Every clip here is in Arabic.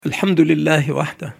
الحمد لله وحده،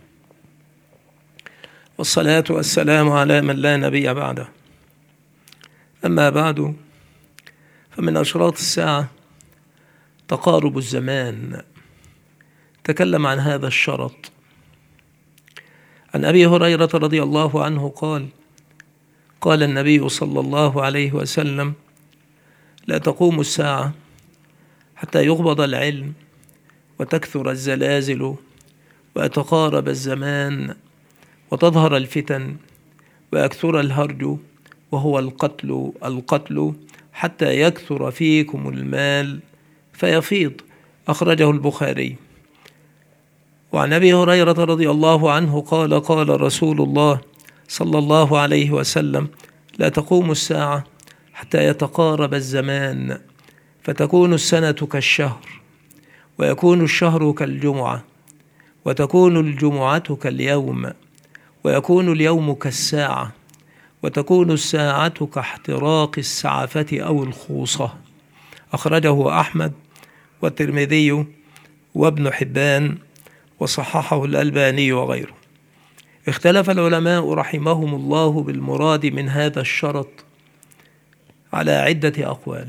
والصلاة والسلام على من لا نبي بعده. أما بعد، فمن أشراط الساعة تقارب الزمان. تكلم عن هذا الشرط عن أبي هريرة رضي الله عنه قال: قال النبي صلى الله عليه وسلم: لا تقوم الساعة حتى يقبض العلم وتكثر الزلازل ويتقارب الزمان وتظهر الفتن ويكثر الهرج وهو القتل حتى يكثر فيكم المال فيفيض. أخرجه البخاري. وعن أبي هريرة رضي الله عنه قال: قال رسول الله صلى الله عليه وسلم: لا تقوم الساعة حتى يتقارب الزمان فتكون السنة كالشهر ويكون الشهر كالجمعة وتكون الجمعة كاليوم ويكون اليوم كالساعة وتكون الساعة كاحتراق السعفة أو الخوصة. أخرجه أحمد والترمذي وابن حبان وصححه الألباني وغيره. اختلف العلماء رحمهم الله بالمراد من هذا الشرط على عدة أقوال.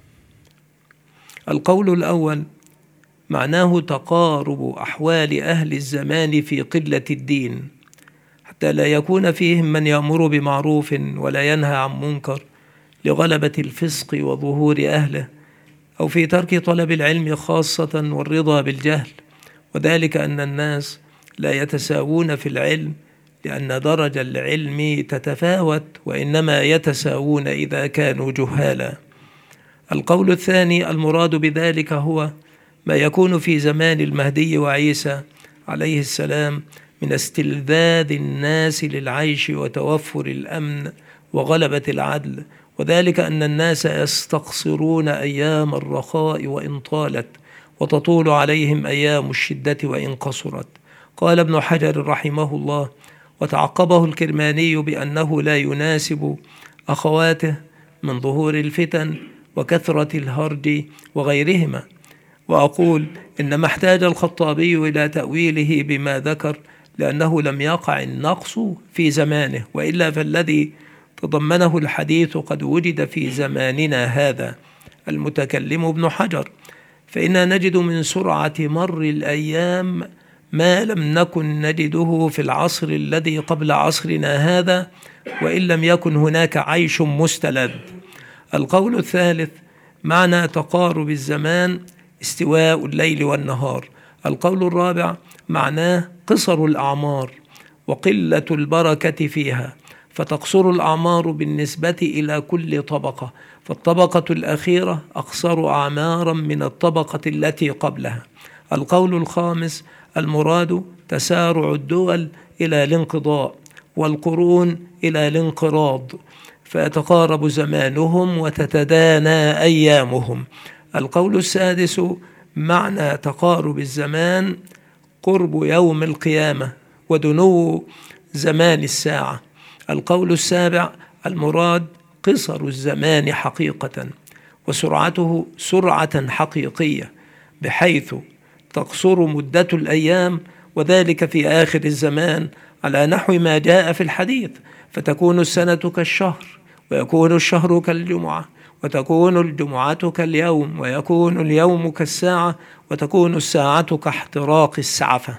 القول الأول: معناه تقارب أحوال أهل الزمان في قلة الدين، حتى لا يكون فيهم من يأمر بمعروف ولا ينهى عن منكر لغلبة الفسق وظهور أهله، أو في ترك طلب العلم خاصة والرضا بالجهل، وذلك أن الناس لا يتساوون في العلم لأن درج العلم تتفاوت، وإنما يتساوون إذا كانوا جهالا. القول الثاني: المراد بذلك هو ما يكون في زمان المهدي وعيسى عليه السلام من استلذاذ الناس للعيش وتوفر الأمن وغلبة العدل، وذلك أن الناس يستقصرون أيام الرخاء وإن طالت، وتطول عليهم أيام الشدة وإن قصرت. قال ابن حجر رحمه الله: وتعقبه الكرماني بأنه لا يناسب أخواته من ظهور الفتن وكثرة الهرج وغيرهما. وأقول إنما احتاج الخطابي إلى تأويله بما ذكر لأنه لم يقع النقص في زمانه، وإلا فالذي تضمنه الحديث قد وجد في زماننا هذا. المتكلم ابن حجر: فإنا نجد من سرعة مر الأيام ما لم نكن نجده في العصر الذي قبل عصرنا هذا، وإن لم يكن هناك عيش مستلذ. القول الثالث: معنى تقارب الزمان استواء الليل والنهار. القول الرابع: معناه قصر الأعمار وقلة البركة فيها، فتقصر الأعمار بالنسبة إلى كل طبقة، فالطبقة الأخيرة أقصر أعمارا من الطبقة التي قبلها. القول الخامس: المراد تسارع الدول إلى الانقضاء والقرون إلى الانقراض، فيتقارب زمانهم وتتدانى أيامهم. القول السادس: معنى تقارب الزمان قرب يوم القيامة ودنو زمان الساعة. القول السابع: المراد قصر الزمان حقيقة وسرعته سرعة حقيقية، بحيث تقصر مدة الأيام، وذلك في آخر الزمان على نحو ما جاء في الحديث، فتكون السنة كالشهر ويكون الشهر كالجمعة وتكون الجمعة كاليوم ويكون اليوم كالساعة وتكون الساعة كاحتراق السعفة.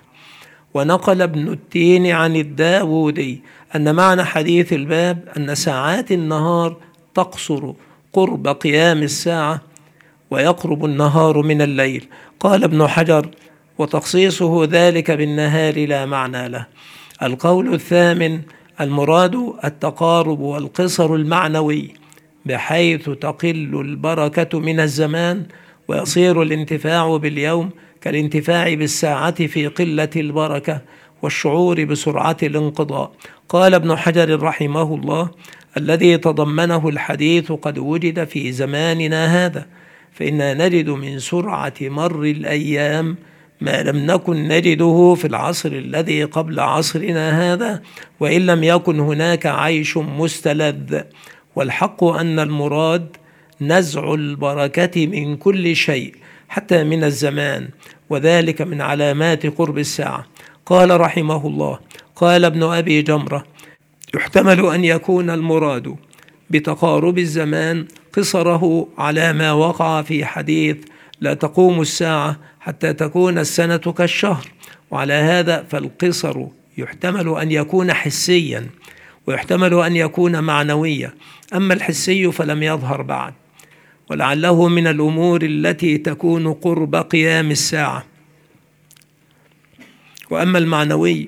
ونقل ابن التين عن الداودي أن معنى حديث الباب أن ساعات النهار تقصر قرب قيام الساعة ويقرب النهار من الليل. قال ابن حجر: وتخصيصه ذلك بالنهار لا معنى له. القول الثامن: المراد التقارب والقصر المعنوي، بحيث تقل البركة من الزمان ويصير الانتفاع باليوم كالانتفاع بالساعة في قلة البركة والشعور بسرعة الانقضاء. قال ابن حجر رحمه الله: الذي تضمنه الحديث قد وجد في زماننا هذا، فإنا نجد من سرعة مر الأيام ما لم نكن نجده في العصر الذي قبل عصرنا هذا، وإن لم يكن هناك عيش مستلذ. والحق أن المراد نزع البركة من كل شيء حتى من الزمان، وذلك من علامات قرب الساعة. قال رحمه الله: قال ابن أبي جمرة: يحتمل أن يكون المراد بتقارب الزمان قصره على ما وقع في حديث لا تقوم الساعة حتى تكون السنة كالشهر، وعلى هذا فالقصر يحتمل أن يكون حسيا ويحتمل أن يكون معنويا، أما الحسي فلم يظهر بعد، ولعله من الأمور التي تكون قرب قيام الساعة. وأما المعنوي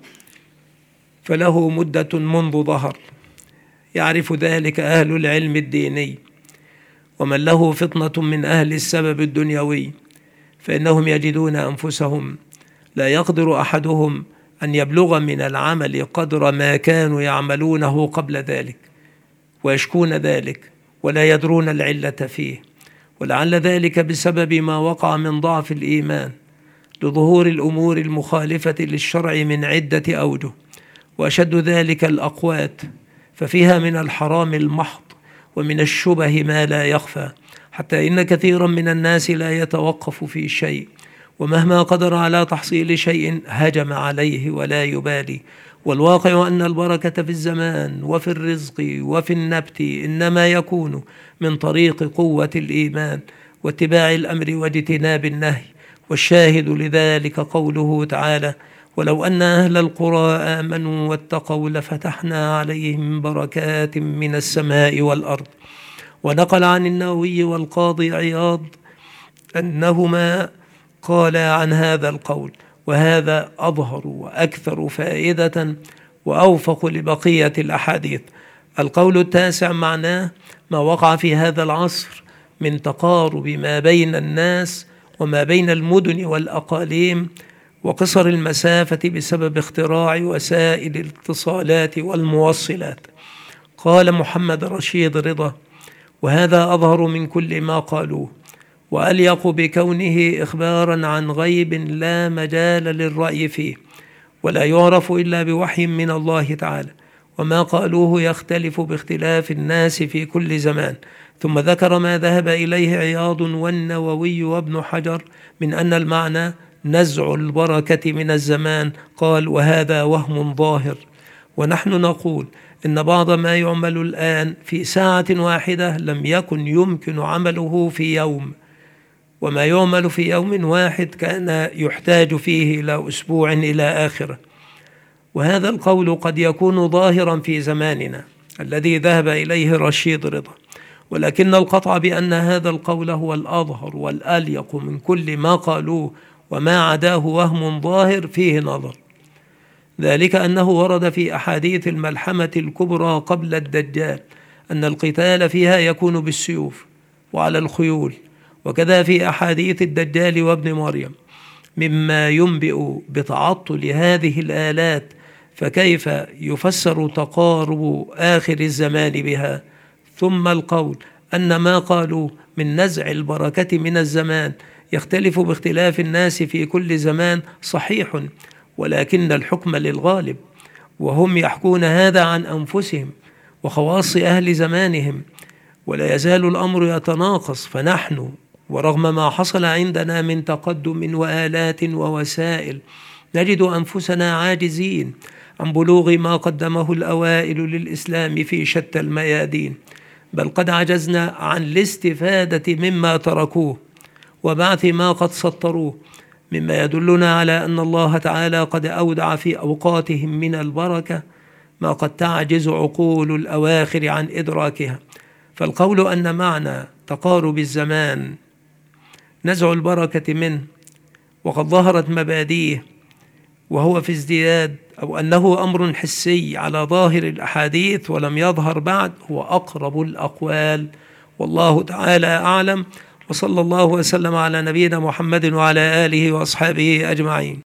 فله مدة منذ ظهر، يعرف ذلك أهل العلم الديني، ومن له فطنة من أهل السبب الدنيوي، فإنهم يجدون أنفسهم لا يقدر أحدهم أن يبلغ من العمل قدر ما كانوا يعملونه قبل ذلك، ويشكون ذلك ولا يدرون العلة فيه، ولعل ذلك بسبب ما وقع من ضعف الإيمان لظهور الأمور المخالفة للشرع من عدة أوجه، وأشد ذلك الأقوات، ففيها من الحرام المحض ومن الشبه ما لا يخفى، حتى إن كثيرا من الناس لا يتوقف في شيء، ومهما قدر على تحصيل شيء هجم عليه ولا يبالي. والواقع أن البركة في الزمان وفي الرزق وفي النبت إنما يكون من طريق قوة الإيمان واتباع الأمر واجتناب النهي، والشاهد لذلك قوله تعالى: ولو أن أهل القرى آمنوا واتقوا لفتحنا عليهم بركات من السماء والأرض. ونقل عن النووي والقاضي عياض أنهما قالا عن هذا القول، وهذا أظهر وأكثر فائدة وأوفق لبقية الأحاديث. القول التاسع معناه ما وقع في هذا العصر من تقارب ما بين الناس وما بين المدن والأقاليم وقصر المسافة بسبب اختراع وسائل الاتصالات والموصلات. قال محمد رشيد رضا: وهذا أظهر من كل ما قالوه، وأليق بكونه إخبارا عن غيب لا مجال للرأي فيه، ولا يعرف إلا بوحي من الله تعالى، وما قالوه يختلف باختلاف الناس في كل زمان. ثم ذكر ما ذهب إليه عياض والنووي وابن حجر من أن المعنى نزع البركة من الزمان. قال: وهذا وهم ظاهر، ونحن نقول إن بعض ما يعمل الآن في ساعة واحدة لم يكن يمكن عمله في يوم، وما يعمل في يوم واحد كان يحتاج فيه إلى أسبوع إلى آخره. وهذا القول قد يكون ظاهرا في زماننا الذي ذهب إليه رشيد رضا، ولكن القطع بأن هذا القول هو الأظهر والأليق من كل ما قالوه، وما عداه وهم ظاهر فيه نظر. ذلك أنه ورد في أحاديث الملحمة الكبرى قبل الدجال أن القتال فيها يكون بالسيوف وعلى الخيول، وكذا في أحاديث الدجال وابن مريم، مما ينبئ بتعطل هذه الآلات، فكيف يفسر تقارب آخر الزمان بها؟ ثم القول أن ما قالوا من نزع البركة من الزمان يختلف باختلاف الناس في كل زمان صحيح، ولكن الحكم للغالب، وهم يحكون هذا عن أنفسهم وخواص أهل زمانهم، ولا يزال الأمر يتناقص. فنحن ورغم ما حصل عندنا من تقدم وآلات ووسائل نجد أنفسنا عاجزين عن بلوغ ما قدمه الأوائل للإسلام في شتى الميادين، بل قد عجزنا عن الاستفادة مما تركوه وبعث ما قد سطروه، مما يدلنا على أن الله تعالى قد أودع في أوقاتهم من البركة ما قد تعجز عقول الأواخر عن إدراكها. فالقول أن معنى تقارب الزمان نزع البركة منه وقد ظهرت مبادئه وهو في ازدياد، أو أنه أمر حسي على ظاهر الأحاديث ولم يظهر بعد، هو أقرب الأقوال، والله تعالى أعلم. وصلى الله وسلم على نبينا محمد وعلى آله وأصحابه أجمعين.